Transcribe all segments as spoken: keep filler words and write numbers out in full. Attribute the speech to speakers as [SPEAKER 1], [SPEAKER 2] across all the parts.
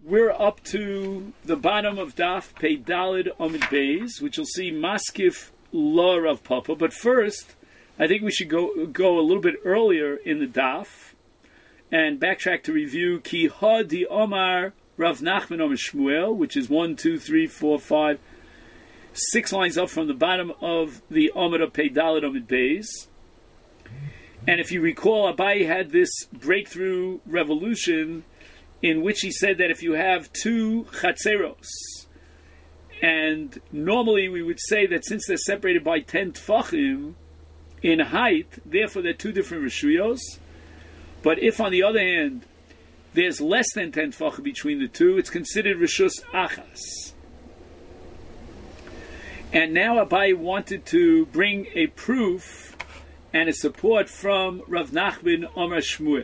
[SPEAKER 1] we're up to the bottom of Daf Pei Dalid Amid Beis, which you'll see Maskif Law Rav Papa. But first, I think we should go go a little bit earlier in the Daf and backtrack to review Ki Ha Di Omar Rav Nachman Omer Shmuel, which is one, two, three, four, five, six lines up from the bottom of the Amid of Pei Dalid Amid Beis. And if you recall, Abai had this breakthrough revolution in which he said that if you have two chatzeros, and normally we would say that since they're separated by ten tfachim in height, therefore they're two different reshuyos. But if, on the other hand, there's less than ten tfachim between the two, it's considered reshus achas. And now Abai wanted to bring a proof and a support from Rav Nachman Omer Shmuel.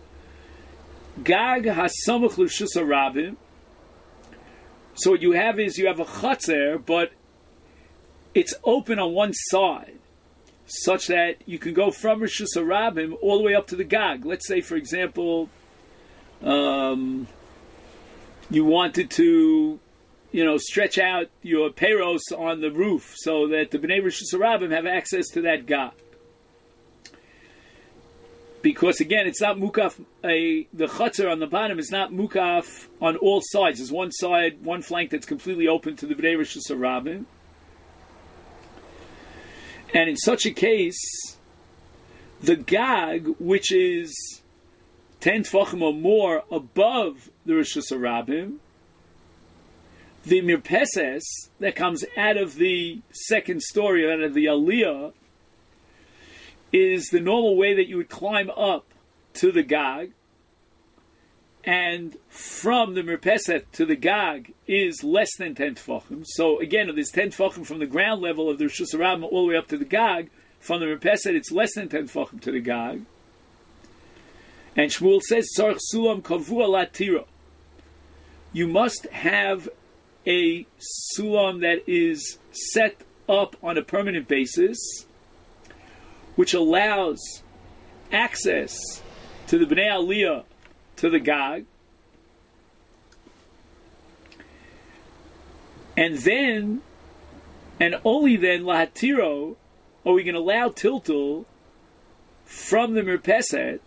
[SPEAKER 1] Gag hasamuch l'reshus harabim. So what you have is you have a chatzer, but it's open on one side, such that you can go from reshus harabim all the way up to the gag. Let's say, for example, um, you wanted to, you know, stretch out your peros on the roof so that the bnei reshus harabim have access to that gag. Because again, it's not mukaf, a, the chutzner on the bottom is not mukaf on all sides. There's one side, one flank that's completely open to the bnei reshus harabim. And in such a case, the gag, which is ten tefachim or more above the reshus harabim, the mirpeses that comes out of the second story, out of the aliyah, is the normal way that you would climb up to the gag, and from the mirpeset to the gag is less than ten tefachim. So again, if there's ten tefachim from the ground level of the reshus harabim all the way up to the gag, from the mirpeset it's less than ten tefachim to the gag. And Shmuel says, "Tzarich sulam kavua latiro." You must have a sulam that is set up on a permanent basis, which allows access to the Bnei Aliyah, to the Gag. And then, and only then, Lahatiro, are we going to allow Tiltul from the Mirpeset,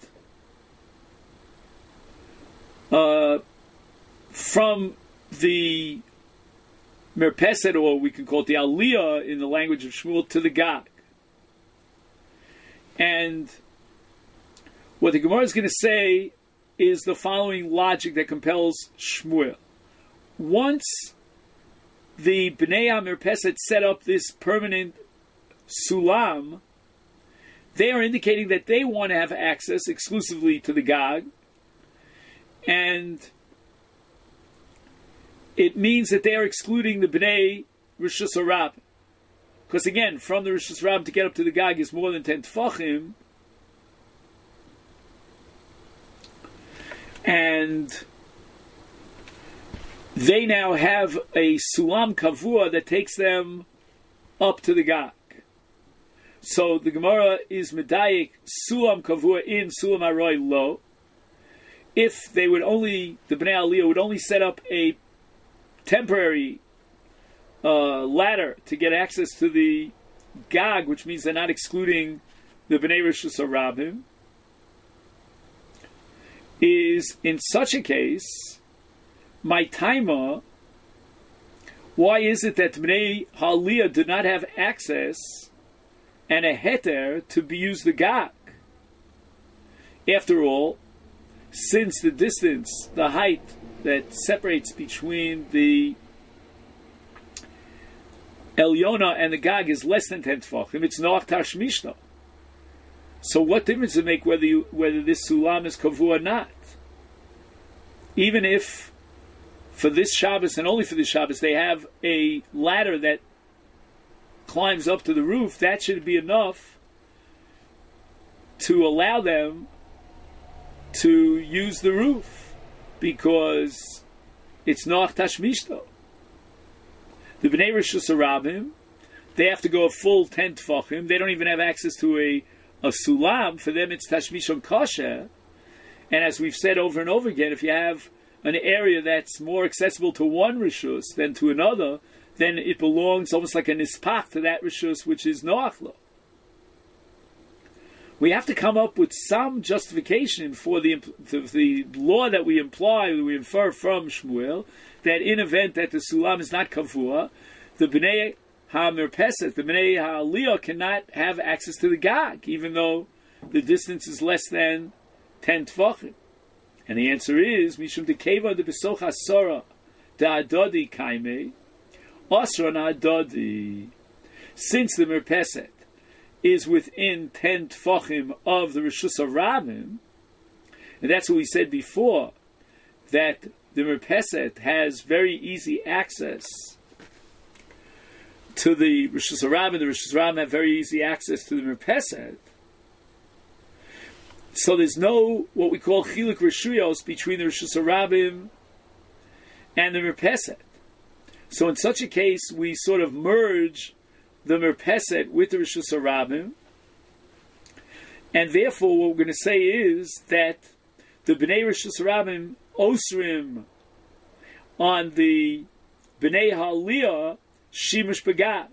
[SPEAKER 1] uh, from the Mirpeset, or we can call it the Aliyah in the language of Shmuel, to the Gag. And what the Gemara is going to say is the following logic that compels Shmuel. Once the Bnei HaMirpeset set up this permanent sulam, they are indicating that they want to have access exclusively to the Gag, and it means that they are excluding the Bnei Reshus Harabim. Because again, from the reshus harabim to get up to the gag is more than ten tefachim, and they now have a sulam kavua that takes them up to the gag. So the Gemara is medayik sulam kavua in sulam haroy lo. If they would only, the Bnei Aliyah would only set up a temporary Uh, ladder to get access to the gag, which means they're not excluding the Bnei Reshus Harabim, is in such a case, my taima, why is it that Bnei Haliyah did not have access and a heter to be used the gag? After all, since the distance, the height that separates between the Elyona and the Gag is less than ten tefachim, it's noach tashmishna. So what difference does it make whether you, whether this sulam is kavua or not? Even if for this Shabbos and only for this Shabbos they have a ladder that climbs up to the roof, that should be enough to allow them to use the roof, because it's noach tashmishna. The Bnei Reshus Harabim, they have to go a full ten tefachim. They don't even have access to a, a sulam. For them, it's tashmish on kasher. And as we've said over and over again, if you have an area that's more accessible to one rishus than to another, then it belongs almost like a nispach to that rishus which is noachlo. We have to come up with some justification for the for the law that we imply, that we infer from Shmuel, that in event that the sulam is not kavua, the bnei ha-merpeset, the bnei ha-aliyah cannot have access to the gag, even though the distance is less than ten tvachim. And the answer is, Mishum dekeva de besocha sora da adodi kaime, osra na adodi. Since the merpeset is within ten tfachim of the Rishus HaRabim, and that's what we said before, that the merpeset has very easy access to the Rishus HaRabim, the Rishus HaRabim have very easy access to the merpeset. So there's no, what we call chiluk rishuyos between the Rishus HaRabim and the merpeset. So in such a case, we sort of merge the merpeset with the Rishus HaRabim, and therefore what we're going to say is that the Bnei Rishus HaRabim osrim on the Bnei HaAliyah shimush begag.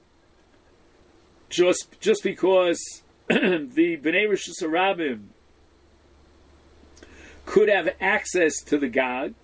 [SPEAKER 1] Just, just because the Bnei Rishus HaRabim could have access to the gag,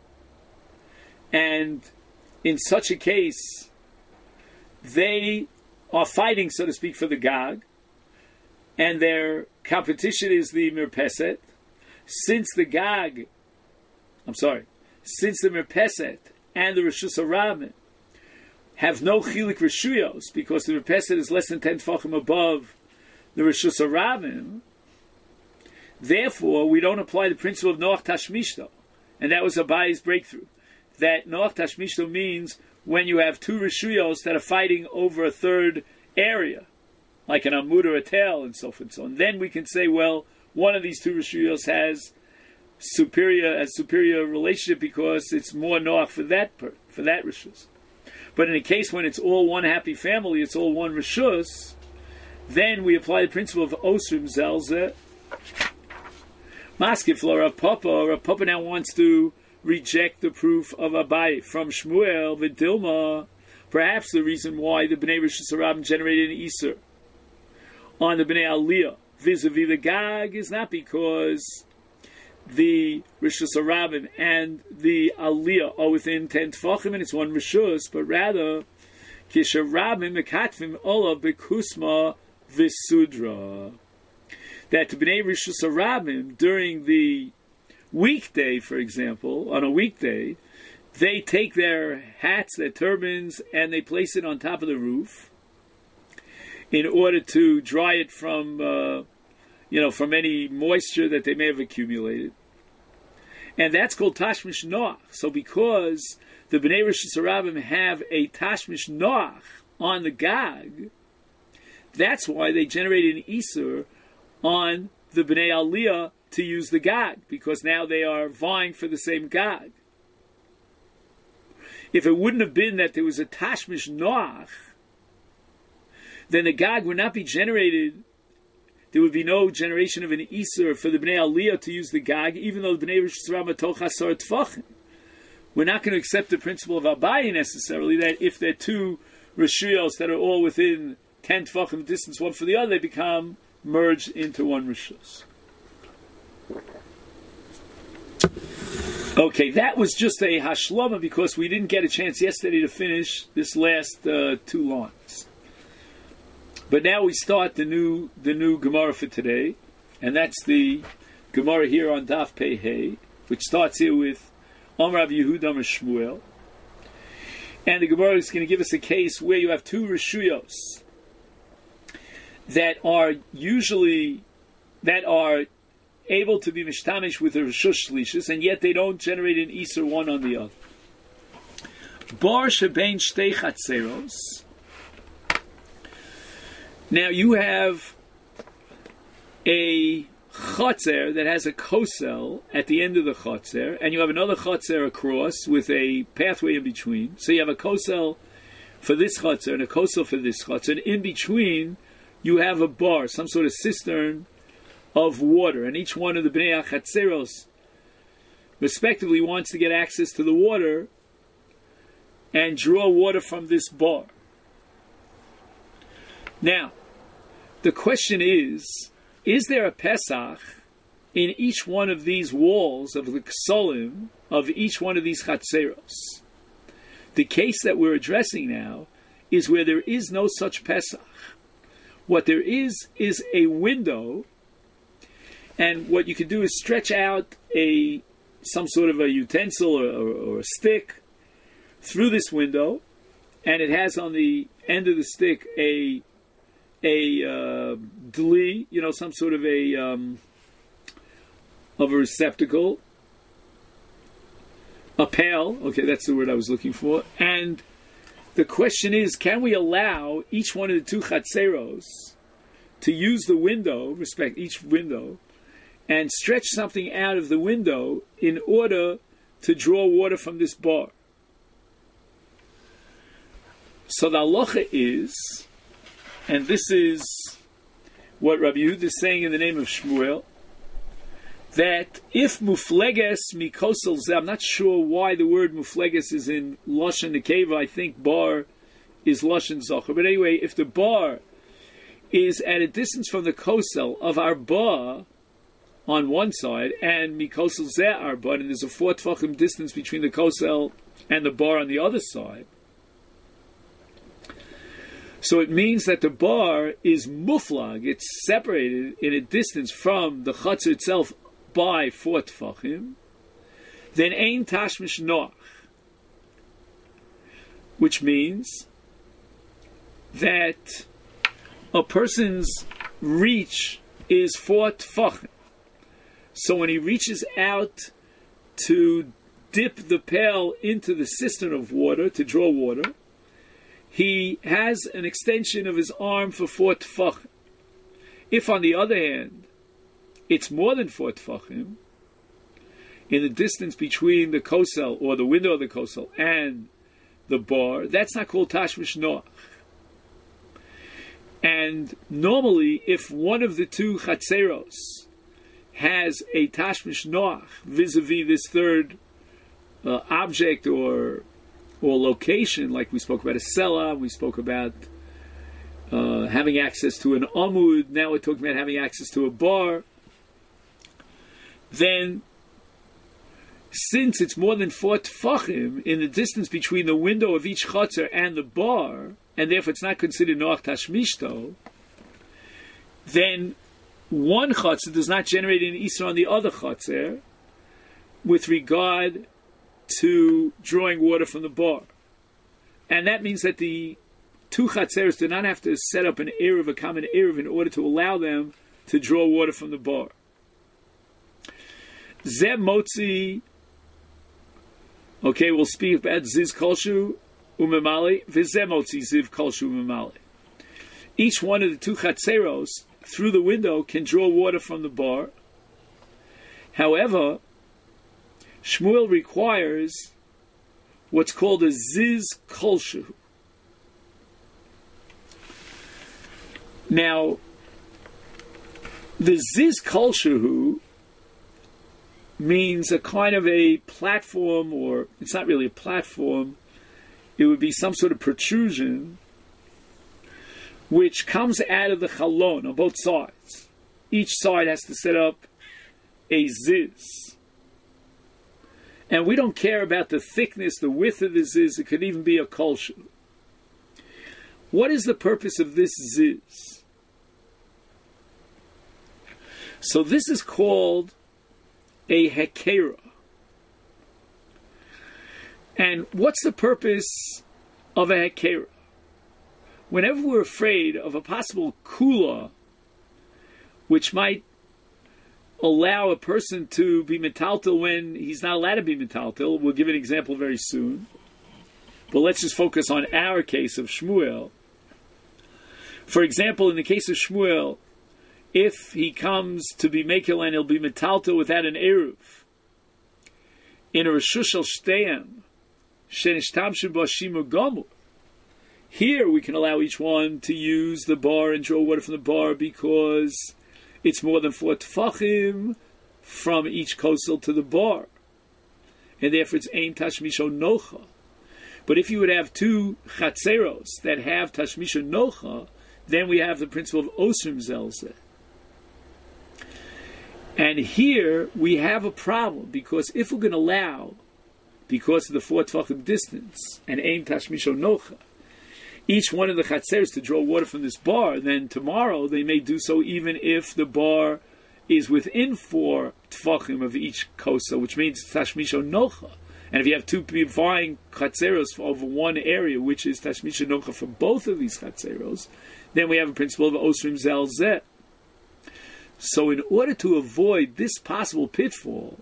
[SPEAKER 1] and in such a case they are fighting, so to speak, for the gag, and their competition is the merpeset. Since the gag, I'm sorry, since the merpeset and the Rishus HaRabim have no chilik rishuyos, because the merpeset is less than ten tfachim above the Rishus HaRabim, therefore we don't apply the principle of Noach Tashmishto, and that was Abayi's breakthrough. That Noach Tashmishto means when you have two rishuyos that are fighting over a third area, like an amud or a tail, and so forth and so on. Then we can say, well, one of these two rishuyos has superior a superior relationship because it's more noach for that per, for that rishus. But in a case when it's all one happy family, it's all one rishus, then we apply the principle of osrim zelze. Maskif lo Rav Papa. Rav Papa now wants to reject the proof of Abaye from Shmuel v'Dilma. Perhaps the reason why the Bnei Rishus HaRabim generated an Iser on the Bnei Aliyah vis-a-vis the Gag is not because the Rishus HaRabim and the Aliyah are within ten tfachim and it's one Rishus, but rather kisharabim mekatvim olav bekusma v'sudra. That the Bnei Rishus HaRabim during the weekday, for example, on a weekday, they take their hats, their turbans, and they place it on top of the roof in order to dry it from, uh, you know, from any moisture that they may have accumulated. And that's called Tashmish Noach. So because the Bnei Rishus HaRabim have a Tashmish Noach on the Gag, that's why they generated an Isur on the Bnei Aliyah to use the Gag, because now they are vying for the same Gag. If it wouldn't have been that there was a Tashmish Noach, then the Gag would not be generated. There would be no generation of an Isur for the Bnei Aliyah to use the Gag, even though the Bnei Rishus HaRabim toch asar tfachim. We're not going to accept the principle of Abaye necessarily, that if they're two Rishuyos that are all within ten tfachim distance one for the other, they become merged into one Rishus. Okay, that was just a hashlama because we didn't get a chance yesterday to finish this last uh, two lines. But now we start the new the new Gemara for today, and that's the Gemara here on Daf Pei Hey, which starts here with Amar Rav Yehuda Amar Shmuel. And the Gemara is going to give us a case where you have two Rishuyos that are usually, that are able to be mishtamish with the Rishus Shlishis, and yet they don't generate an Isur one on the other. Bar shebein shtei chatzeros. Now you have a chotzer that has a kosel at the end of the chotzer, and you have another chotzer across with a pathway in between. So you have a kosel for this chotzer and a kosel for this chotzer, and in between you have a bar, some sort of cistern of water, and each one of the bnei achatzeros, respectively, wants to get access to the water and draw water from this bar. Now, the question is, is there a Pesach in each one of these walls of the Ksolim, of each one of these Chatzeros? The case that we're addressing now is where there is no such Pesach. What there is is a window, and what you can do is stretch out a some sort of a utensil or, or, or a stick through this window, and it has on the end of the stick a a uh, dli, you know, some sort of a um, of a receptacle, a pail. Okay, that's the word I was looking for. And the question is, can we allow each one of the two chatzeros to use the window, respect each window, and stretch something out of the window in order to draw water from this bar? So the halacha is, and this is what Rabbi Yehuda is saying in the name of Shmuel, that if mufleges mikosel zeh, I'm not sure why the word mufleges is in Lashon Nekeva, I think bar is Lashon Zocher, but anyway, if the bar is at a distance from the kosel of arba on one side, and mikosel zeh arba, and there's a four tefachim distance between the kosel and the bar on the other side, so it means that the bar is muflag, it's separated in a distance from the chutzner itself by four tefachim, then ein tashmish noach, which means that a person's reach is four tefachim. So when he reaches out to dip the pail into the cistern of water, to draw water, he has an extension of his arm for four tefachim. If, on the other hand, it's more than four tefachim, in the distance between the kosel, or the window of the kosel, and the bar, that's not called tashmish noach. And normally, if one of the two chatzeros has a tashmish noach vis-a-vis this third uh, object or or location, like we spoke about a sela, we spoke about uh, having access to an amud, now we're talking about having access to a bar, then since it's more than four tefachim in the distance between the window of each chotzer and the bar, and therefore it's not considered noach tashmishto, then one chotzer does not generate an isra on the other chotzer with regard to drawing water from the bar. And that means that the two chatzeros do not have to set up an eruv, a common eruv, in order to allow them to draw water from the bar. Zeh motzi, okay, we'll speak about ziz kolshu umemali, v'zeh motzi ziv kolshu umemali. Each one of the two chatzeros, through the window, can draw water from the bar. However, Shmuel requires what's called a ziz kolshu. Now, the ziz kolshu means a kind of a platform, or it's not really a platform, it would be some sort of protrusion which comes out of the chalon on both sides. Each side has to set up a ziz. And we don't care about the thickness, the width of the ziz, it could even be a kolshu. What is the purpose of this ziz? So this is called a hekera. And what's the purpose of a hekera? Whenever we're afraid of a possible kula, which might allow a person to be metaltel when he's not allowed to be metaltel, we'll give an example very soon. But let's just focus on our case of Shmuel. For example, in the case of Shmuel, if he comes to be mekel and he'll be metaltel without an eruv, in a reshush shel shteihem, shenishtamshu b'shimu gomur, here we can allow each one to use the bar and draw water from the bar because it's more than four tefachim from each kosel to the bar. and therefore it's ein tashmisho nocha. But if you would have two chatzeros that have tashmisho nocha, then we have the principle of osrim zelzeh. And here we have a problem, because if we're going to allow, because of the four tvachim distance, and ein tashmisho nocha, each one of the chatzeros to draw water from this bar, then tomorrow they may do so even if the bar is within four tvachim of each kosa, which means tashmisho nocha. And if you have two vying chatzeros over one area, which is tashmisho nocha for both of these chatzeros, then we have a principle of osrim zelzeh. So in order to avoid this possible pitfall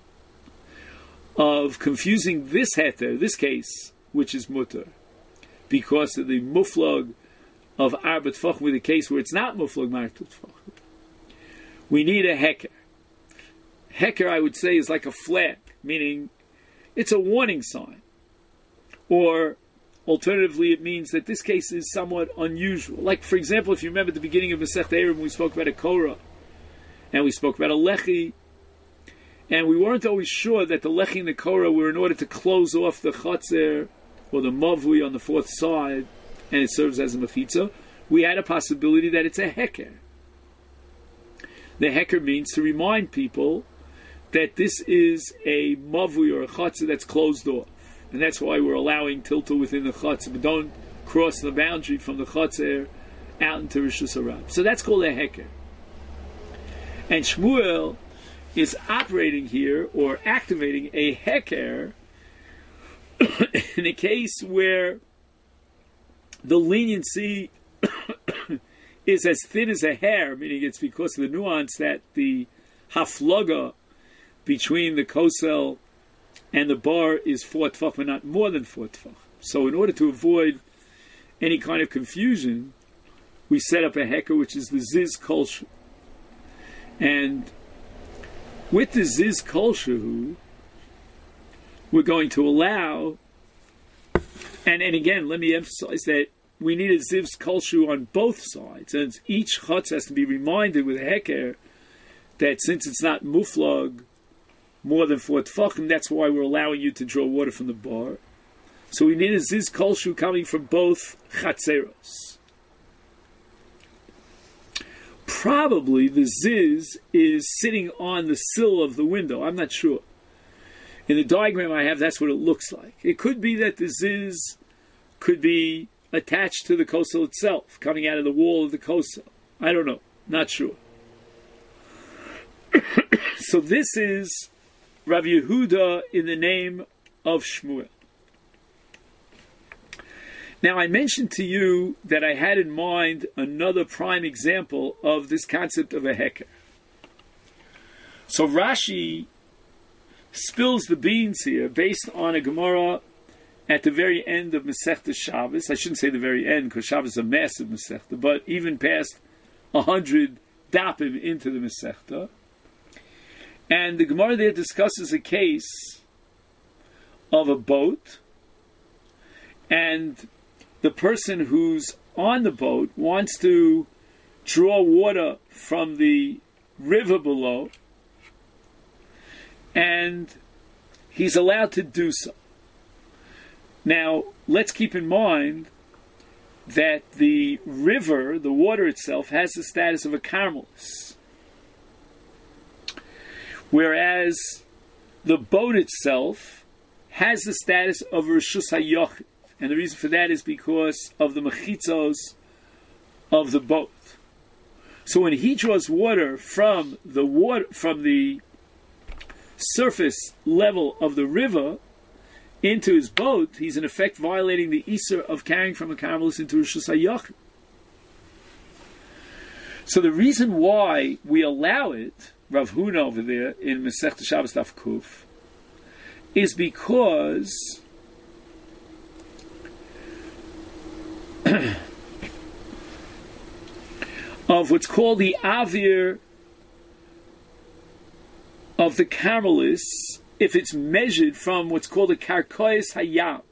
[SPEAKER 1] of confusing this heter, this case, which is mutter, because of the muflag of arba tfachim with a case where it's not muflag martu tfachim, we need a heker. Heker, I would say, is like a flag, meaning it's a warning sign. Or, alternatively, it means that this case is somewhat unusual. Like, for example, if you remember at the beginning of Masechet Erev, we spoke about a korah, and we spoke about a lechi, and we weren't always sure that the lechi and the korah were in order to close off the chatzer, or the mavui on the fourth side, and it serves as a mechitza. We had a possibility that it's a heker. The heker means to remind people that this is a mavui or a chatzah that's closed off. And that's why we're allowing tilta within the chatzah, but don't cross the boundary from the chatzah out into Rishus Harab. So that's called a heker. And Shmuel is operating here, or activating a heker, in a case where the leniency is as thin as a hair, meaning it's because of the nuance that the haflaga between the kosel and the bar is four tfach, but not more than four tfach. So in order to avoid any kind of confusion, we set up a heker, which is the ziz kolshu. And with the ziz kolshu, we're going to allow, and, and again, let me emphasize that we need a ziv's kolshu on both sides, and each chutz has to be reminded with a heker that since it's not muflag more than four tfachim, that's why we're allowing you to draw water from the bar. So we need a ziz kolshu coming from both chatzeros. Probably the ziz is sitting on the sill of the window. I'm not sure. In the diagram I have, that's what it looks like. It could be that the ziz could be attached to the kosel itself, coming out of the wall of the kosel. I don't know. Not sure. So this is Rav Yehuda in the name of Shmuel. Now, I mentioned to you that I had in mind another prime example of this concept of a heker. So Rashi spills the beans here based on a Gemara at the very end of Masechta Shabbos. I shouldn't say the very end, because Shabbos is a massive Masechta, but even past a hundred dapim into the Masechta. And the Gemara there discusses a case of a boat, and the person who's on the boat wants to draw water from the river below, and he's allowed to do so. Now, let's keep in mind that the river, the water itself, has the status of a carmelis, whereas the boat itself has the status of Rishus HaYochid. And the reason for that is because of the mechitzos of the boat. So when he draws water from the water from the surface level of the river into his boat, he's in effect violating the Isur of carrying from a carmelis into Rishus HaYochid. So the reason why we allow it, Rav Huna over there in Masechta Shabbos Daf Kuf, is because of what's called the avir of the carmelis, if it's measured from what's called a karkois hayam.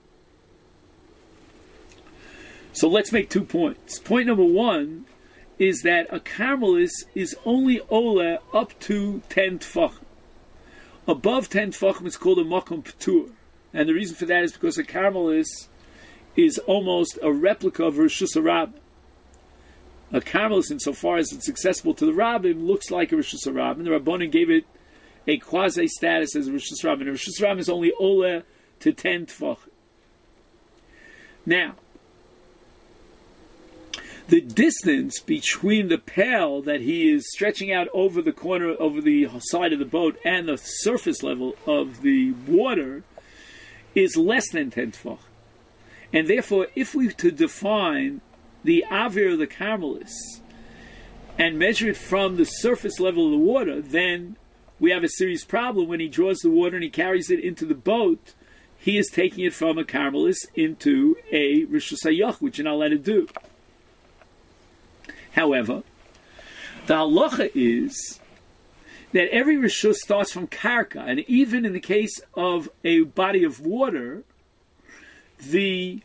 [SPEAKER 1] So let's make two points. Point number one is that a carmelis is only ola up to ten tfachim. above ten tefachim it's called a makom p'tur. And the reason for that is because a carmelis is almost a replica of Rishus HaRabim. A carmelis, insofar as it's accessible to the Rabbim, looks like a Rishus HaRabim. The Rabbanan gave it a quasi status as a Rishus HaRabim. And Rishus HaRabim is only Ola to ten tefachim. Now, the distance between the pail that he is stretching out over the corner, over the side of the boat, and the surface level of the water is less than ten tefach. And therefore, if we to define the avir of the carmelis and measure it from the surface level of the water, then we have a serious problem. When he draws the water and he carries it into the boat, he is taking it from a carmelis into a rishus hayach, which you're not allowed to do. However, the halacha is that every rishus starts from karka, and even in the case of a body of water, the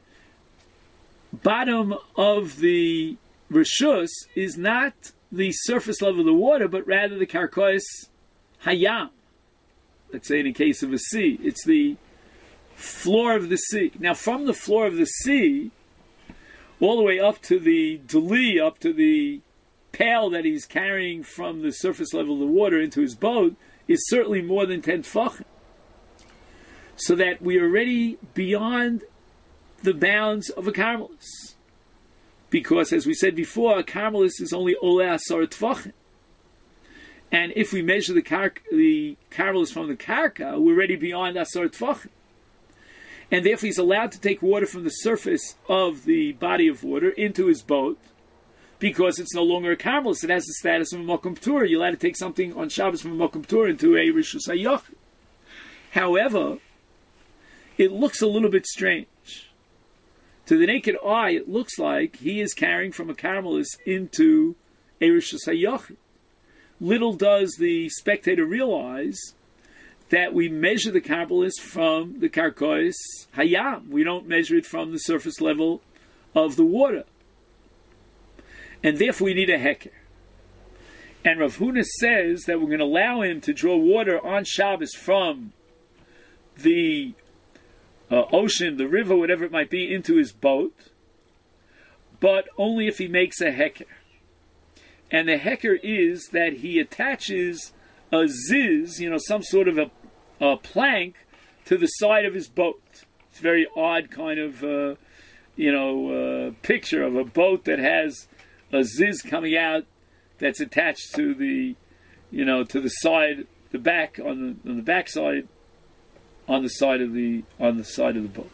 [SPEAKER 1] bottom of the rishus is not the surface level of the water, but rather the karkois hayam. Let's say in the case of a sea, it's the floor of the sea. Now, from the floor of the sea all the way up to the deli, up to the pail that he's carrying from the surface level of the water into his boat, is certainly more than ten tefachim. So that we are already beyond the bounds of a carmelis. Because, as we said before, a carmelis is only ole asar tefachim. And if we measure the, car- the carmelis from the karka, we're already beyond asar tefachim. And therefore he's allowed to take water from the surface of the body of water into his boat, because it's no longer a carmelis. It has the status of a makom p'tur. You're allowed to take something on Shabbos from a makom p'tur into a rishus hayach. However, it looks a little bit strange. To the naked eye, it looks like he is carrying from a carmelis into a rishus hayach. Little does the spectator realize that we measure the carmelis from the karkois hayam. We don't measure it from the surface level of the water. And therefore we need a heker. And Rav Huna says that we're going to allow him to draw water on Shabbos from the uh, ocean, the river, whatever it might be, into his boat, but only if he makes a heker. And the heker is that he attaches a ziz, you know, some sort of a, a plank to the side of his boat. It's a very odd kind of, uh, you know, uh, picture of a boat that has a ziz coming out that's attached to the, you know, to the side, the back on the on the back side, on the side of the on the side of the boat.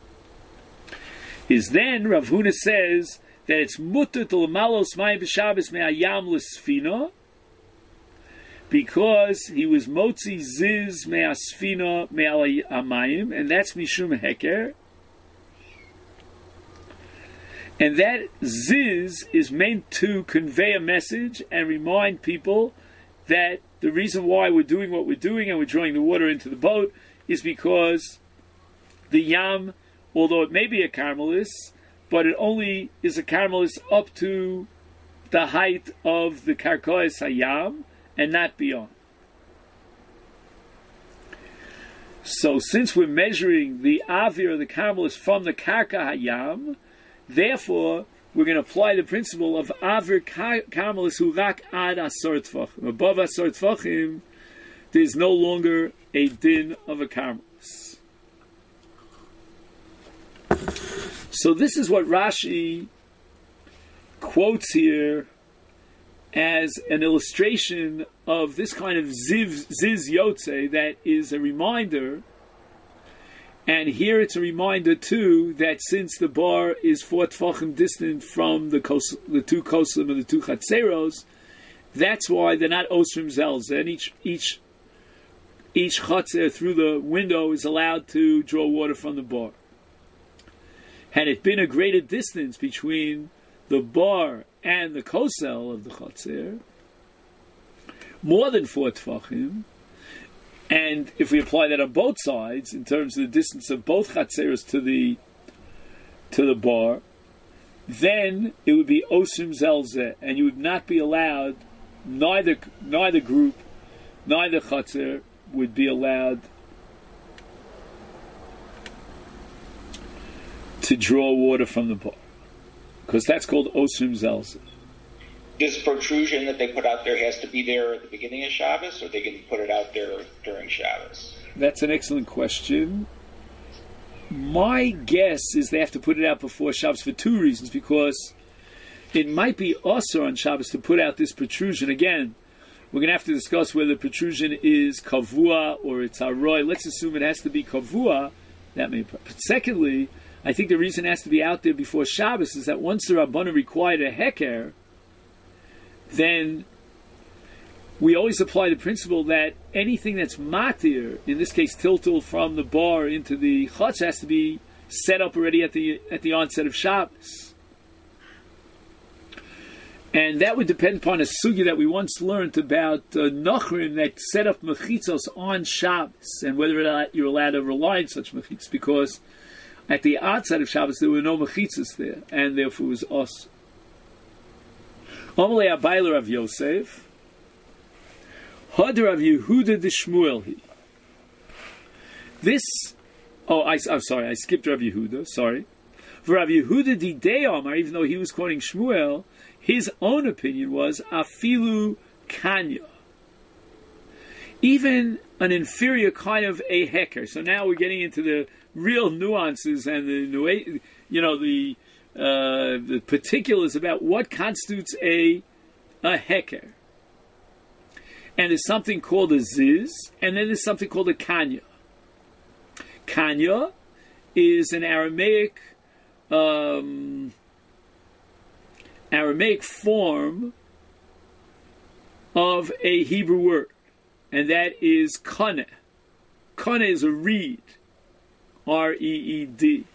[SPEAKER 1] Is then Rav Huna says that it's mutter to l'malos mayim b'Shabbos me'ayam l'sfina, because he was motzi ziz me'asfina me'al hamayim, and that's mishum heker. And that ziz is meant to convey a message and remind people that the reason why we're doing what we're doing and we're drawing the water into the boat is because the yam, although it may be a carmelis, but it only is a carmelis up to the height of the karkois hayam and not beyond. So since we're measuring the avir of the carmelis from the karka hayam, therefore we're going to apply the principle of avir carmelis hu rak ad asar tefachim. Above asar tefachim, there's no longer a din of a carmelis. So this is what Rashi quotes here as an illustration of this kind of ziv, ziz yotze that is a reminder. And here it's a reminder too that since the bar is four tefachim distant from the kos, the two koslim and the two chatzeros, that's why they're not osrim zelz. And each each each chatzer through the window is allowed to draw water from the bar. Had it been a greater distance between the bar and the kosel of the chatzer, more than four tefachim, and if we apply that on both sides, in terms of the distance of both chatzeros to the to the bar, then it would be osim zelzeh, and you would not be allowed, neither neither group, neither chatzer, would be allowed to draw water from the bar, because that's called osrim zelzeh.
[SPEAKER 2] This protrusion that they put out there has to be there at the beginning of Shabbos, or they can put it out there during Shabbos?
[SPEAKER 1] That's an excellent question. My guess is they have to put it out before Shabbos for two reasons, because it might be also on Shabbos to put out this protrusion. Again, we're going to have to discuss whether the protrusion is kavua or it's aroi. Let's assume it has to be kavua. That may. But secondly, I think the reason it has to be out there before Shabbos is that once the Rabbanan required a heker, then we always apply the principle that anything that's matir, in this case tiltul from the bar into the chutz, has to be set up already at the at the onset of Shabbos. And that would depend upon a sugya that we once learned about uh, Nachrim that set up mechitzos on Shabbos, and whether or not you're allowed to rely on such mechitzos, because at the outside of Shabbos there were no mechitzos there, and therefore it was us. Amalei Abayla Rav Yosef, Had Rav Yehuda de Shmuel. This, oh, I, I'm sorry, I skipped Rav Yehuda. Sorry, for Rav Yehuda di Deomar, even though he was quoting Shmuel, his own opinion was afilu kanya, even an inferior kind of a heker. So now we're getting into the real nuances and the, you know, the uh, the particulars about what constitutes a a heker. And there's something called a ziz, and then there's something called a kanya. Kanya is an Aramaic um, Aramaic form of a Hebrew word, and that is kana. Kana is a reed, R E E D.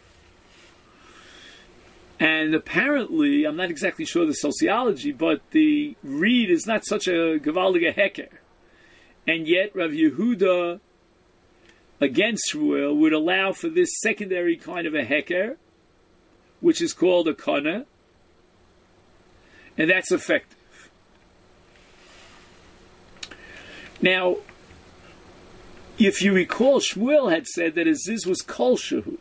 [SPEAKER 1] And apparently, I'm not exactly sure the sociology, but the reed is not such a gewaldige heker. And yet, Rav Yehuda, against Shmuel, would allow for this secondary kind of a heker, which is called a kana, and that's effective. Now, if you recall, Shmuel had said that a ziz was kol shehu,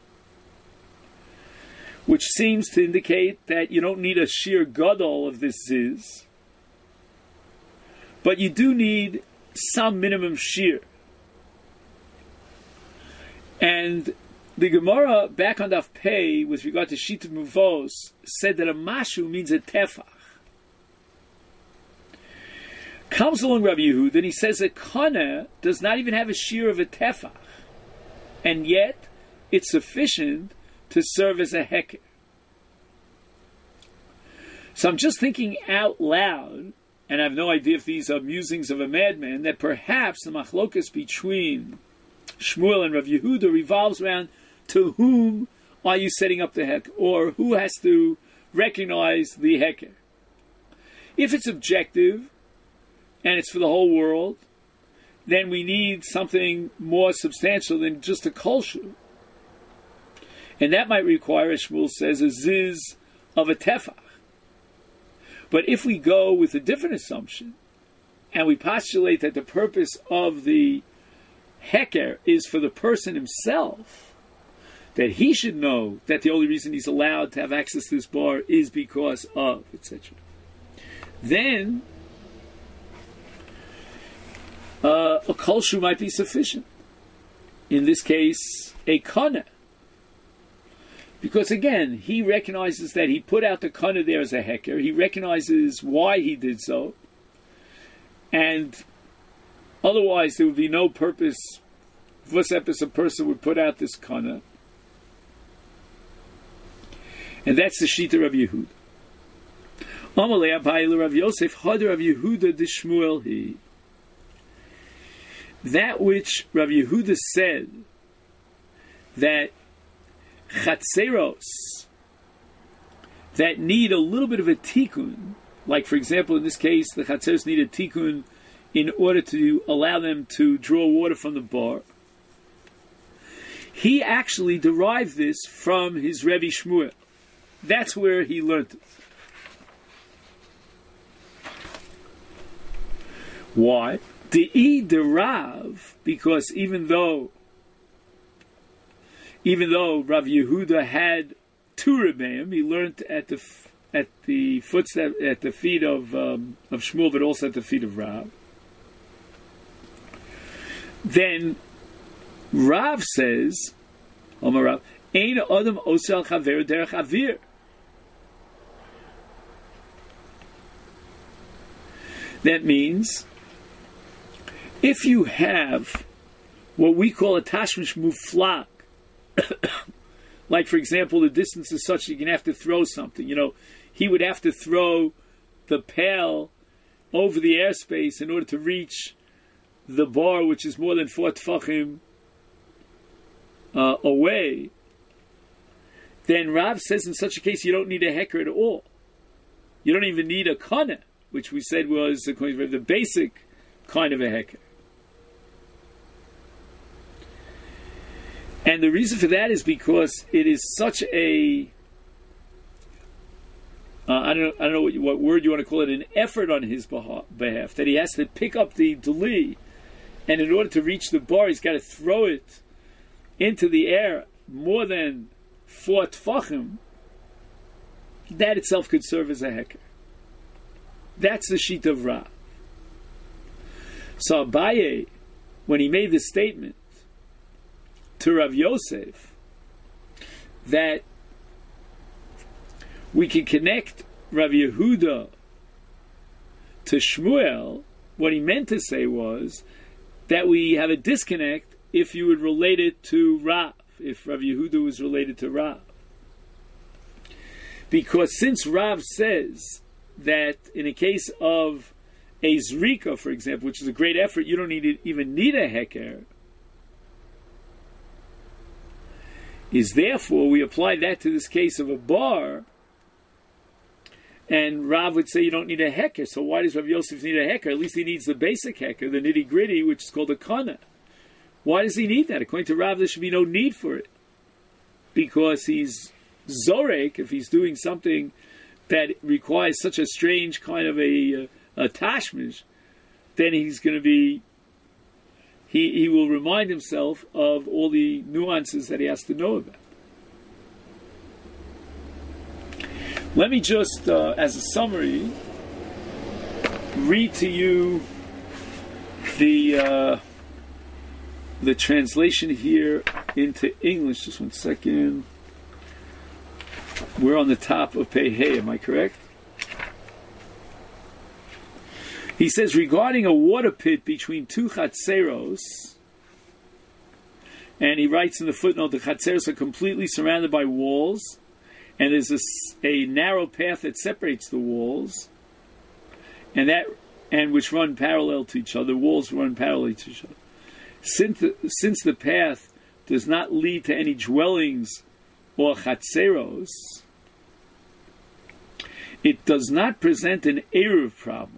[SPEAKER 1] which seems to indicate that you don't need a sheer gadol of this ziz, but you do need some minimum sheer. And the Gemara back on Daf Pei, with regard to Shita Muvos, said that a mashu means a tefach. Comes along Rabbi Yehuda and he says that kana does not even have a sheer of a tefach, and yet it's sufficient to serve as a heker. So I'm just thinking out loud, and I have no idea if these are musings of a madman, that perhaps the machlokas between Shmuel and Rav Yehuda revolves around to whom are you setting up the heker, or who has to recognize the heker. If it's objective, and it's for the whole world, then we need something more substantial than just a kolshu. And that might require, as Shmuel says, a ziz of a tefach. But if we go with a different assumption, and we postulate that the purpose of the heker is for the person himself, that he should know that the only reason he's allowed to have access to this bar is because of, et cetera, then uh, a kolshu might be sufficient. In this case, a kana. Because again, he recognizes that he put out the kana there as a heker. He recognizes why he did so. And otherwise there would be no purpose. Vusepis, a person would put out this kana. And that's the Shita Rav Yehuda. Amalei Abayla Rav Yosef, Had Rav Yehuda de Shmuel he. That which Rav Yehuda said, that chatzeros that need a little bit of a tikkun, like for example in this case the chatzeros need a tikkun in order to allow them to draw water from the bar, he actually derived this from his Rebbe Shmuel. That's where he learned it. Why? De'i de Rav, because even though, even though Rav Yehuda had two Rebbeim, he learned at the at the footstep at the feet of um, of Shmuel, but also at the feet of Rav. Then Rav says, Omar Rav, Ein Adam Osel Chaver Derech Avir. That means, if you have what we call a tashmish muflak, like for example, the distance is such that you can have to throw something. You know, he would have to throw the pail over the airspace in order to reach the bar, which is more than four tefachim uh, away. Then Rav says in such a case you don't need a heker at all. You don't even need a kana, which we said was the basic kind of a heker. And the reason for that is because it is such a uh, I don't know, I don't know what, what word you want to call it, an effort on his behalf, that he has to pick up the deli, and in order to reach the bar, he's got to throw it into the air more than four tfachim. That itself could serve as a heker. That's the sheet of Rav. So Abaye, when he made this statement to Rav Yosef, that we can connect Rav Yehuda to Shmuel, what he meant to say was that we have a disconnect if you would relate it to Rav, if Rav Yehuda was related to Rav. Because since Rav says that in a case of a zrika, for example, which is a great effort, you don't need even need a heker, is therefore we apply that to this case of a bar, and Rav would say you don't need a heker. So why does Rav Yosef need a heker? At least he needs the basic heker, the nitty gritty, which is called a kana. Why does he need that? According to Rav, there should be no need for it, because he's zorek if he's doing something that requires such a strange kind of a, a, a tashmish. Then he's going to be he he will remind himself of all the nuances that he has to know about. Let me just, uh, as a summary, read to you the uh, the translation here into English. Just one second. We're on the top of Pei Hey, am I correct? He says, regarding a water pit between two chatzeros, and he writes in the footnote, the chatzeros are completely surrounded by walls, and there's a, a narrow path that separates the walls, and that and which run parallel to each other. Walls run parallel to each other. Since the, since the path does not lead to any dwellings or chatzeros, it does not present an eruv problem.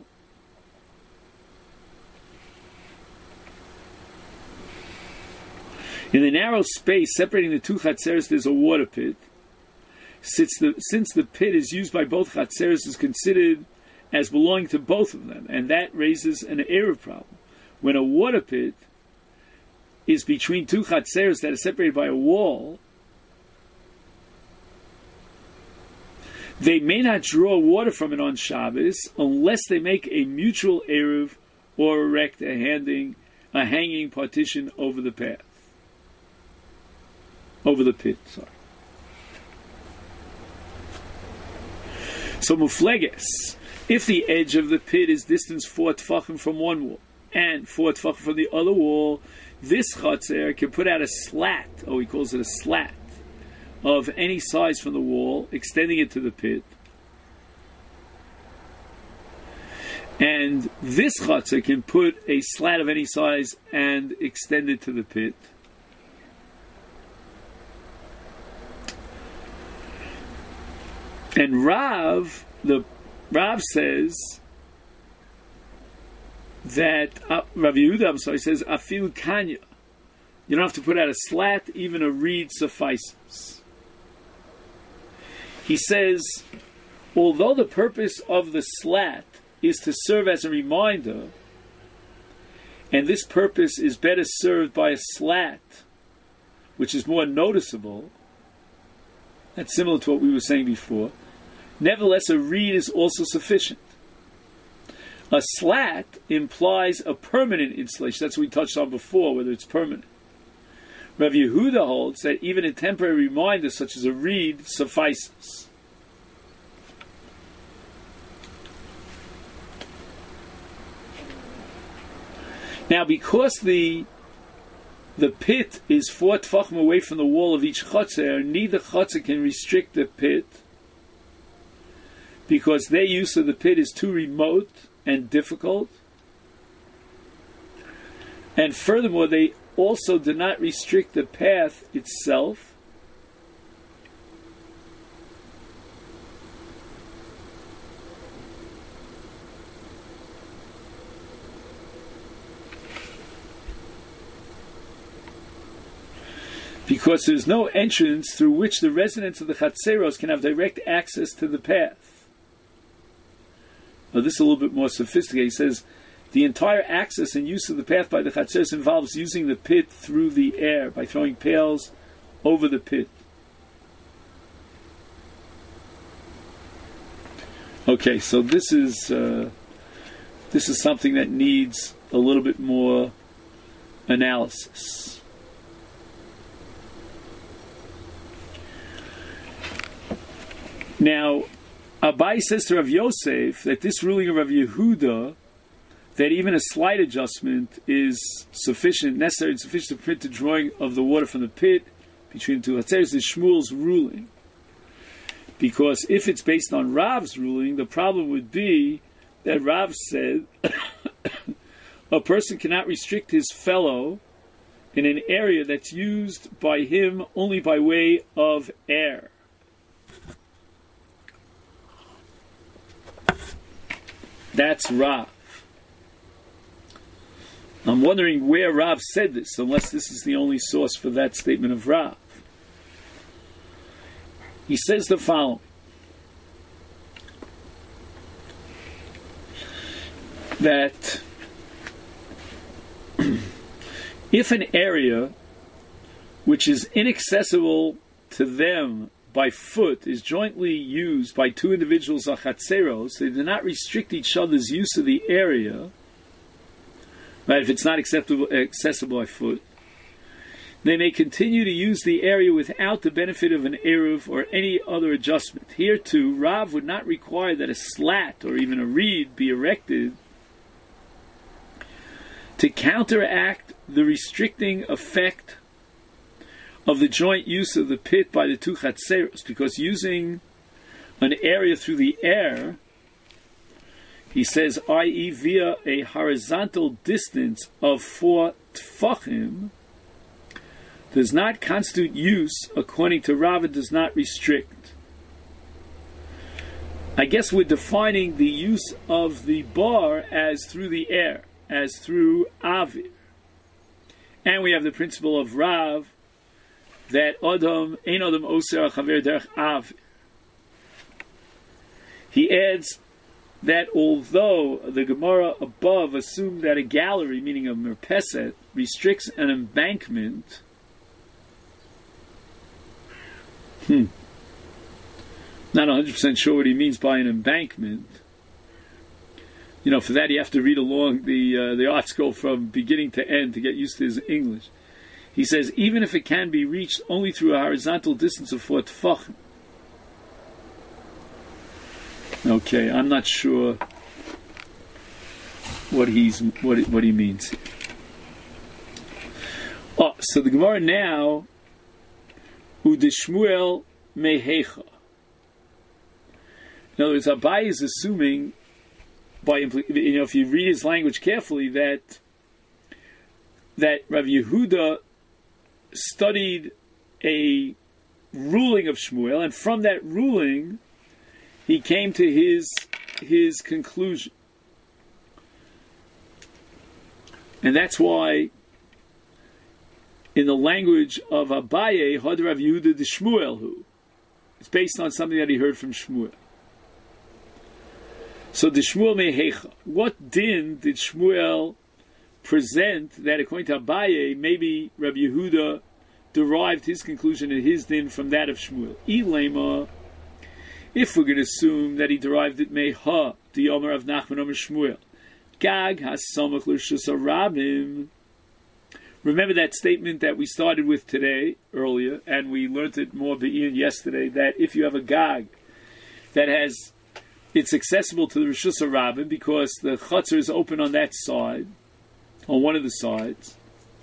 [SPEAKER 1] In the narrow space separating the two chatzeros, there's a water pit. Since the, since the pit is used by both chatzeros, is considered as belonging to both of them, and that raises an eruv problem. When a water pit is between two chatzeros that are separated by a wall, they may not draw water from it on Shabbos unless they make a mutual eruv or erect a, handing, a hanging partition over the path, over the pit. Sorry. So mufleges, if the edge of the pit is distance four tefachim from one wall and four tefachim from the other wall, this chatzer can put out a slat, or he calls it a slat, of any size from the wall, extending it to the pit. And this chatzer can put a slat of any size and extend it to the pit. And Rav, the Rav says that uh, Rav Yehuda, I'm sorry, says afil kanya. You don't have to put out a slat; even a reed suffices. He says, although the purpose of the slat is to serve as a reminder, and this purpose is better served by a slat, which is more noticeable. That's similar to what we were saying before. Nevertheless, a reed is also sufficient. A slat implies a permanent installation. That's what we touched on before, whether it's permanent. Rav Yehuda holds that even a temporary reminder, such as a reed, suffices. Now, because the the pit is four tefachim away from the wall of each chotzer, neither chotzer can restrict the pit, because their use of the pit is too remote and difficult. And furthermore, they also do not restrict the path itself. Because there's no entrance through which the residents of the Chatzeros can have direct access to the path. Now, this is a little bit more sophisticated. He says, the entire access and use of the path by the Chatzeros involves using the pit through the air, by throwing pails over the pit. Okay, so this is uh, this is something that needs a little bit more analysis. Now, Abai says to Rav Yosef that this ruling of Rav Yehuda, that even a slight adjustment is sufficient, necessary and sufficient to prevent the drawing of the water from the pit between the two Hatzeros, is Shmuel's ruling. Because if it's based on Rav's ruling, the problem would be that Rav said a person cannot restrict his fellow in an area that's used by him only by way of air. That's Rav. I'm wondering where Rav said this, unless this is the only source for that statement of Rav. He says the following: that if an area which is inaccessible to them by foot is jointly used by two individuals achatzeros, they do not restrict each other's use of the area, right, if it's not acceptable, accessible by foot, they may continue to use the area without the benefit of an eruv or any other adjustment. Here too, Rav would not require that a slat or even a reed be erected to counteract the restricting effect of the joint use of the pit by the two chatzeros, because using an area through the air, he says, that is via a horizontal distance of four tfachim, does not constitute use, according to Rav, it does not restrict. I guess we're defining the use of the bar as through the air, as through avir. And we have the principle of Rav, that Adam, Ein Adam Oser Chaver Derech Av. He adds that although the Gemara above assumed that a gallery, meaning a merpeset, restricts an embankment, hmm, not one hundred percent sure what he means by an embankment. You know, for that you have to read along the uh, the art scroll from beginning to end to get used to his English. He says, even if it can be reached only through a horizontal distance of four tefachim. Okay, I'm not sure what he's what what he means here. Oh, so the Gemara now, Udeshmuel mehecha. In other words, Abai is assuming, by you know, if you read his language carefully, that that Rav Yehuda studied a ruling of Shmuel, and from that ruling he came to his his conclusion. And that's why in the language of Abaye, Had Rav Yehuda de Shmuel hu, it's based on something that he heard from Shmuel. So the Shmuel mehecha, what din did Shmuel present that according to Abaye, maybe Rabbi Yehuda derived his conclusion and his din from that of Shmuel. Ilema, if we're going to assume that he derived it may ha the Omer of Nachman Omer Shmuel, Gag has samach l'reshus harabim. Remember that statement that we started with today, earlier, and we learned it more be'in yesterday, that if you have a Gag that has, it's accessible to the Reshus HaRabim because the Chutzner is open on that side, on one of the sides,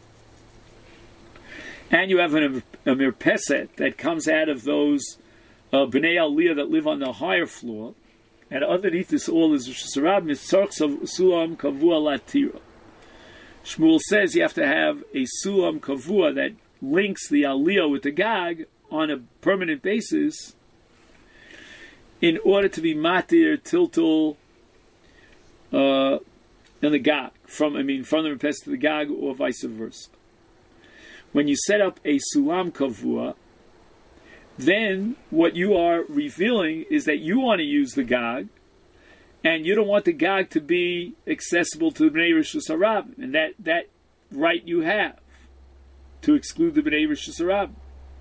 [SPEAKER 1] and you have an, a Mirpeset that comes out of those uh, Bnei Aliyah that live on the higher floor, and underneath this all is Reshus HaRabim, is Tzarch Sulam Kavua Latira. Shmuel says you have to have a sulam kavua that links the aliyah with the gag on a permanent basis in order to be matir tiltul uh, and the gag from I mean from the repes to the gag or vice versa. When you set up a sulam kavua, then what you are revealing is that you want to use the gag, and you don't want the gag to be accessible to the Bnei Reshus HaRabim, and that, that right you have to exclude the Bnei Reshus HaRabim.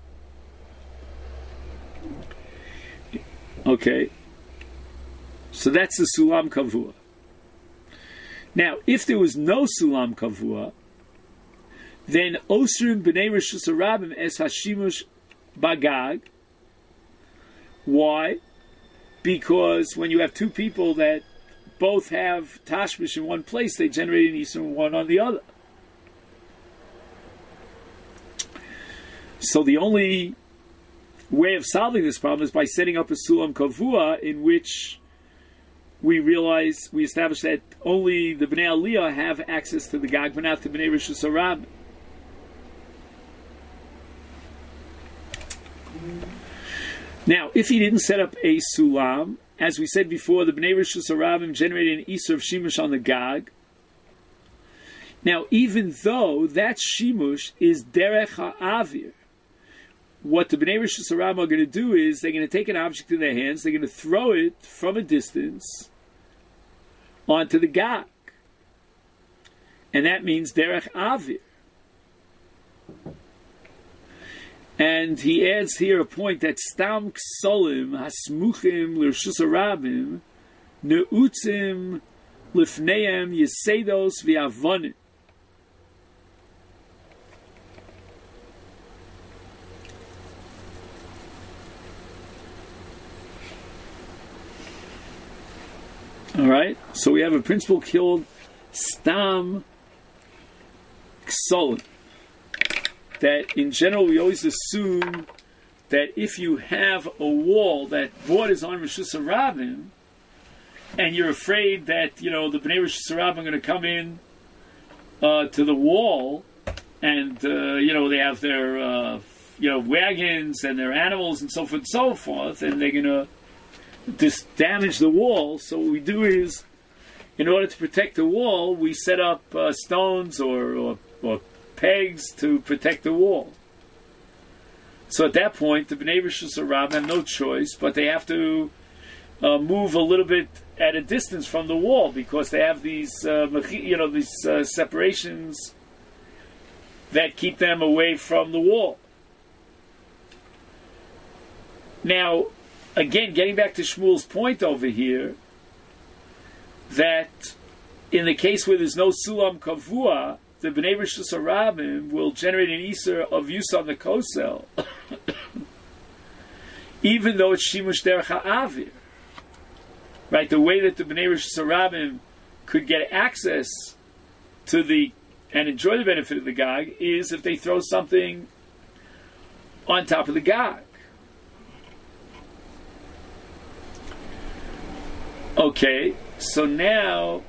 [SPEAKER 1] Okay, so that's the Sulam Kavua. Now, if there was no Sulam Kavua, then Osrim Bnei Reshus HaRabim es Hashimush Bagag. Why? Because when you have two people that both have tashmish in one place, they generate an isur one on the other. So the only way of solving this problem is by setting up a sulam kavua in which we realize, we establish that only the Bnei Aliyah have access to the gag, but not the Bnei Reshus HaRabim. Now, if he didn't set up a sulam, as we said before, the Bnei Reshus HaRabim generated an isur of shimush on the gag. Now, even though that shimush is derech ha'avir, what the Bnei Reshus HaRabim are going to do is they're going to take an object in their hands, they're going to throw it from a distance onto the gag. And that means derech avir. And he adds here a point that stam ksolim hasmuchim l'reshus harabim neutzim lifneim yesedos v'avonim. All right, so we have a principle called stam ksolim. That in general we always assume that if you have a wall that borders on Reshus HaRabim, and you're afraid that, you know, the Bnei Reshus HaRabim are going to come in uh, to the wall, and, uh, you know, they have their, uh, you know, wagons and their animals and so forth and so forth, and they're going to just damage the wall. So what we do is, in order to protect the wall, we set up uh, stones or, or, or pegs to protect the wall. So at that point, the Bnei Reshus HaRabim have no choice, but they have to uh, move a little bit at a distance from the wall because they have these, uh, you know, these uh, separations that keep them away from the wall. Now, again, getting back to Shmuel's point over here, that in the case where there's no sulam kavua, the Bnei Reshus HaRabim will generate an isur of use on the kosel, even though it's shimush derech ha'avir. Right, the way that the Bnei Reshus HaRabim could get access to the and enjoy the benefit of the gag is if they throw something on top of the gag. Okay, so now.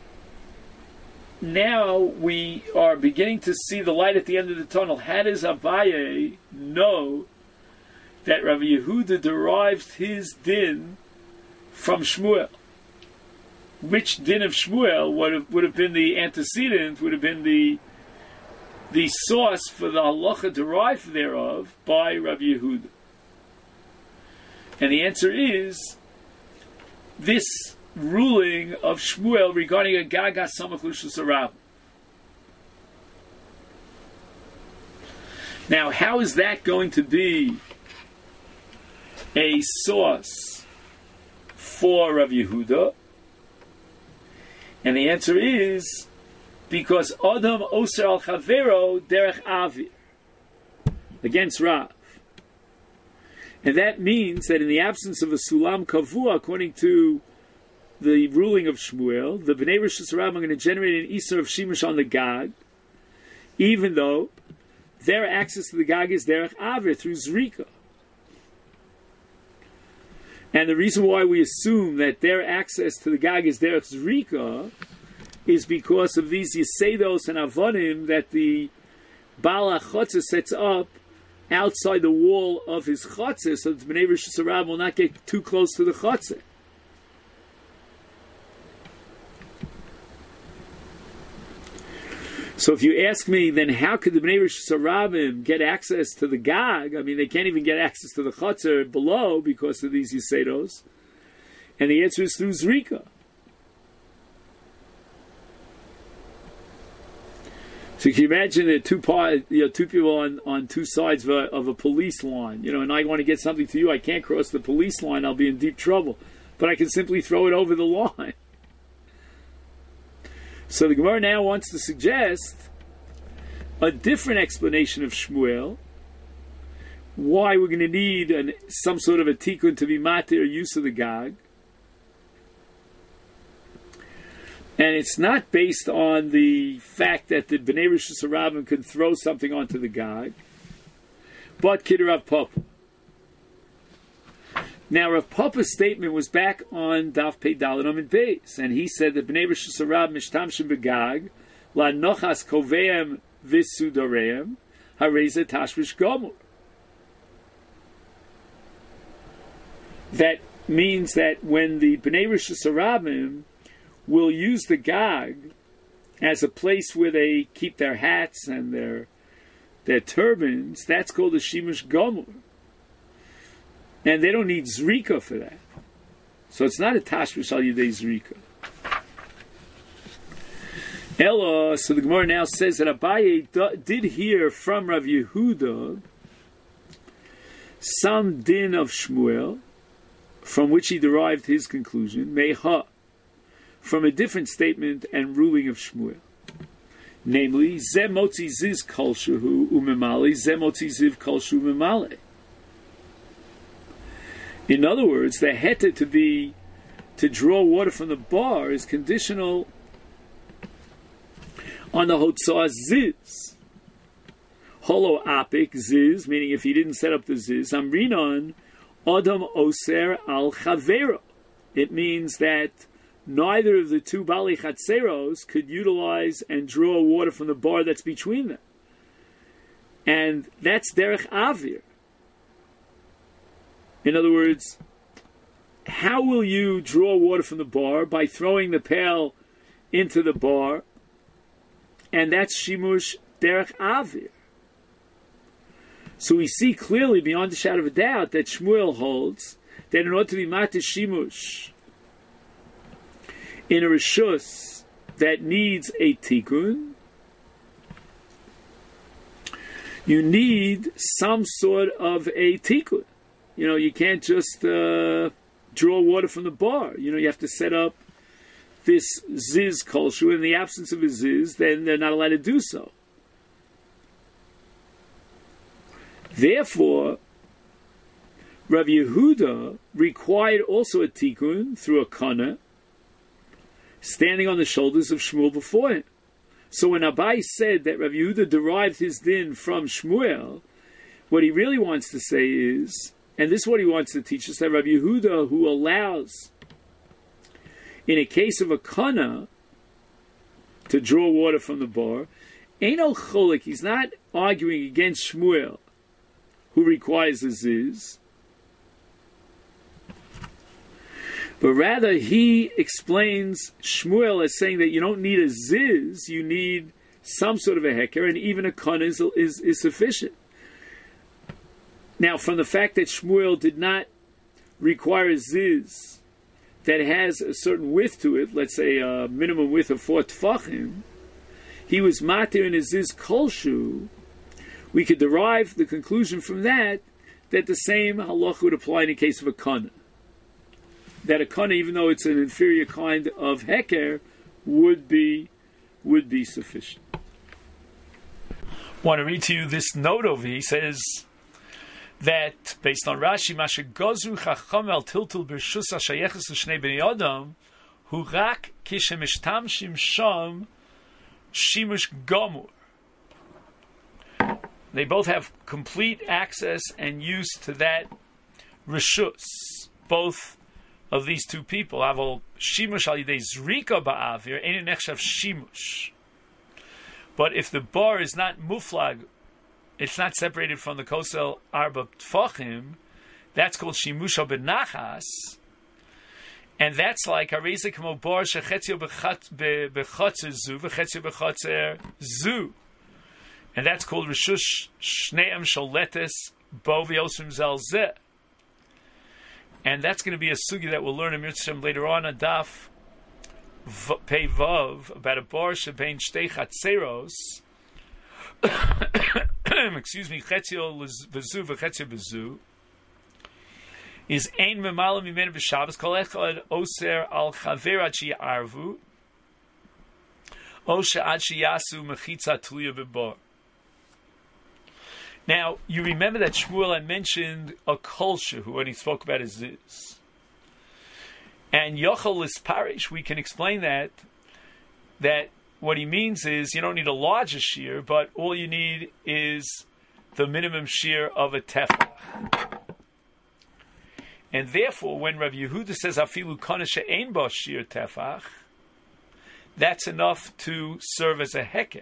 [SPEAKER 1] Now we are beginning to see the light at the end of the tunnel. How does Abaye know that Rabbi Yehuda derived his din from Shmuel? Which din of Shmuel would have, would have been the antecedent, would have been the the source for the halacha derived thereof by Rabbi Yehuda? And the answer is this ruling of Shmuel regarding a gaga samach l'reshus harabim. Now, how is that going to be a source for Rav Yehuda? And the answer is because Adam Oser al Chavero Derech Avir, against Rav. And that means that in the absence of a Sulam Kavua, according to the ruling of Shmuel, the Bnei Rosh Hashanah are going to generate an Isur of Shimush on the Gag, even though their access to the Gag is Derech Avir, through Zrika. And the reason why we assume that their access to the Gag is Derech Zrika is because of these Yesedos and Avonim that the Baal HaChotzah sets up outside the wall of his Chotzah, so that the Bnei Rosh Hashanah will not get too close to the Chotzah. So if you ask me, then how could the Bnei Rosh Hashanah get access to the Gag? I mean, they can't even get access to the Chotzah below because of these Yesedos. And the answer is through Zrika. So can you imagine there are two, part, you know, two people on, on two sides of a, of a police line, you know, and I want to get something to you, I can't cross the police line, I'll be in deep trouble. But I can simply throw it over the line. So the Gemara now wants to suggest a different explanation of Shmuel, why we're going to need an, some sort of a tikkun to be matir use of the Gag. And it's not based on the fact that the Bnei Rosh Hashanah can throw something onto the Gag, but Kid Rav Papa. Now, Rav Papa's statement was back on Daf Pei Daled Amud Beis, and he said that Bnei Rosh Hashanah mishtamshim begag la nochas koveim visudareim hareza tashvish gomor. That means that when the Bnei Rosh Hashanah will use the Gag as a place where they keep their hats and their their turbans, that's called a Shimush Gomor. And they don't need Zrika for that. So it's not a Tashvish al Yidei Zrika. Ella, so the Gemara now says that Abaye did hear from Rav Yehuda some din of Shmuel, from which he derived his conclusion, Meha, from a different statement and ruling of Shmuel. Namely, Ze motzi ziz kol shehu umemale, Ze motzi ziv kol shehu umemale. In other words, the heta to be to draw water from the bar is conditional on the hotzah ziz. Holo apik ziz, meaning if he didn't set up the ziz, amrinon adam oser al chavero. It means that neither of the two bali chatzeros could utilize and draw water from the bar that's between them. And that's derech avir. In other words, how will you draw water from the bar? By throwing the pail into the bar, and that's shimush derech avir. So we see clearly, beyond a shadow of a doubt, that Shmuel holds that in order to be matish shimush in a rishus that needs a tikkun, you need some sort of a tikkun. You know, you can't just uh, draw water from the bar. You know, you have to set up this ziz kolshu. In the absence of a ziz, then they're not allowed to do so. Therefore, Rav Yehuda required also a tikkun through a kana, standing on the shoulders of Shmuel before him. So when Abai said that Rav Yehuda derived his din from Shmuel, what he really wants to say is, and this is what he wants to teach us, that Rav Yehuda, who allows, in a case of a kana, to draw water from the bar, Eino Cholik, he's not arguing against Shmuel, who requires a ziz, but rather he explains Shmuel as saying that you don't need a ziz, you need some sort of a heker, and even a kana is, is, is sufficient. Now, from the fact that Shmuel did not require a ziz that has a certain width to it, let's say a minimum width of four tfachim, he was matir in a ziz kolshu, we could derive the conclusion from that that the same halacha would apply in the case of a kana. That a kana, even though it's an inferior kind of heker, would be would be sufficient. I want to read to you this note over here. He says that based on Rashi, Masha Gozru Chacham al Tiltul B'Rshus HaShayeches L'Shnei Bnei Adam Hu Rak Kishemishtamshim Sham Shimush Gomur. They both have complete access and use to that Rishus. Both of these two people. Aval Shimush al Yidei Zrika Ba'avir Ein Nechshav Shimush. But if the bar is not muflag, it's not separated from the kosel arba tfachim, that's called shimusha benachas, and that's like hareza kamo bar shechetzio bechotzer zu v'chetzio bechotzer zu, and that's called rishush shneim sholetes bo v'yosrim zel zeh, and that's going to be a sugi that we'll learn in Mitzvah later on a daf Pei Vav, about a bar shebein shtei chatzeros. Excuse me, chetzio bezu v'chetzio bezu is ein memala mimenu b'Shabbos kol echad oser al chaver ad she'arvu o she'ad she'yasu mechitza tluya b'bar. Now, you remember that Shmuel had mentioned a kolshehu when he spoke about his ziz. And Yochel is parish, we can explain that, that what he means is you don't need a larger shear, but all you need is the minimum shear of a tefach. And therefore, when Rabbi Yehuda says, Afilu kana she'ein bo shear tefach, that's enough to serve as a heker.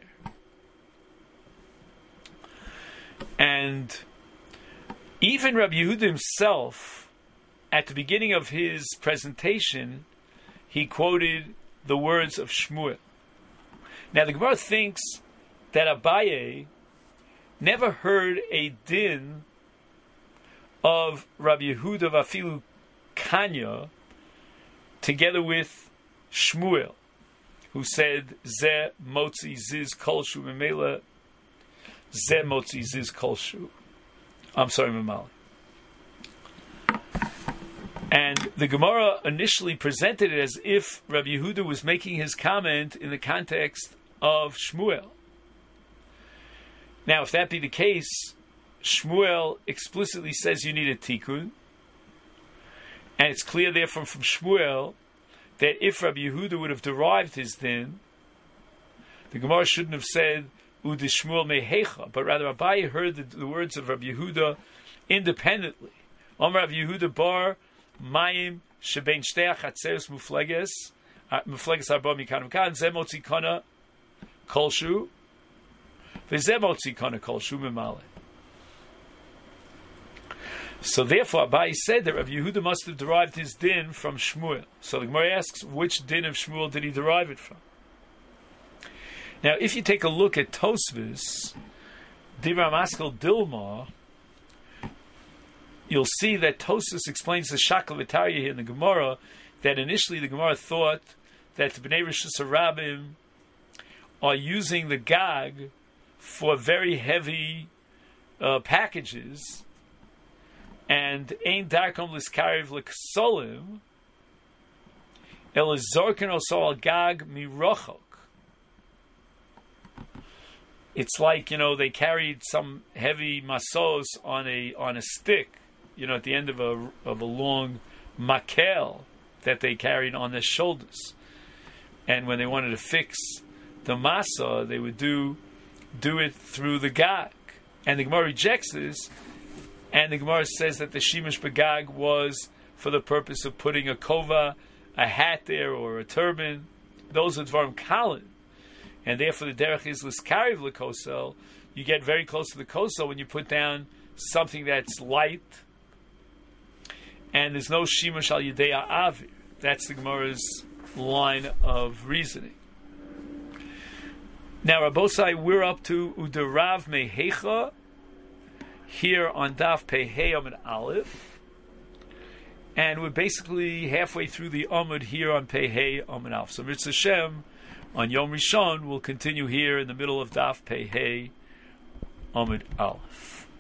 [SPEAKER 1] And even Rabbi Yehuda himself, at the beginning of his presentation, he quoted the words of Shmuel. Now the Gemara thinks that Abaye never heard a din of Rabbi Yehuda Vafilu Kanya together with Shmuel, who said Ze Motzi Ziz Kolshu Memela Ze Motzi Ziz Kolshu. I'm sorry, Memala. And the Gemara initially presented it as if Rabbi Yehuda was making his comment in the context of Shmuel. Now, if that be the case, Shmuel explicitly says you need a tikkun, and it's clear therefore from Shmuel that if Rabbi Yehuda would have derived his din, the Gemara shouldn't have said Ude Shmuel mehecha, but rather Abaye heard the, the words of Rabbi Yehuda independently. Om Rabbi Yehuda bar Mayim shebein shtei chatzeros mufleges mufleges arba mikan mikan ze motzi kana kolshu v'ze motzi kana kolshu memale. So therefore, Abaye said that Rabbi Yehuda must have derived his din from Shmuel. So the Gemara asks, which din of Shmuel did he derive it from? Now, if you take a look at Tosfos, Divrei Maskel Dilma, you'll see that Tosfos explains the Shakal V'Tarya here in the Gemara, that initially the Gemara thought that the Bnei Rishus HaRabim are using the Gag for very heavy uh, packages, and Ein Darkom Liskariv L'Ksolim El Zorken Oso Al Gag Mirochok. It's like, you know, they carried some heavy masos on a on a stick, you know, at the end of a of a long makel that they carried on their shoulders. And when they wanted to fix the masa, they would do do it through the gag. And the Gemara rejects this, and the Gemara says that the shimush begag was for the purpose of putting a kova, a hat there, or a turban. Those are dvarim kalin. And therefore the derech is liskariv lekosel. You get very close to the kosel when you put down something that's light, and there's no shimush al yedei avir. That's the Gemara's line of reasoning. Now, Rabbosai, we're up to Udarav Mehecha here on Daf Pehei Amud Aleph, and we're basically halfway through the Amud here on Pehei Amud Aleph. So Mitzvah Shem on Yom Rishon will continue here in the middle of Daf Pehei Amud Aleph.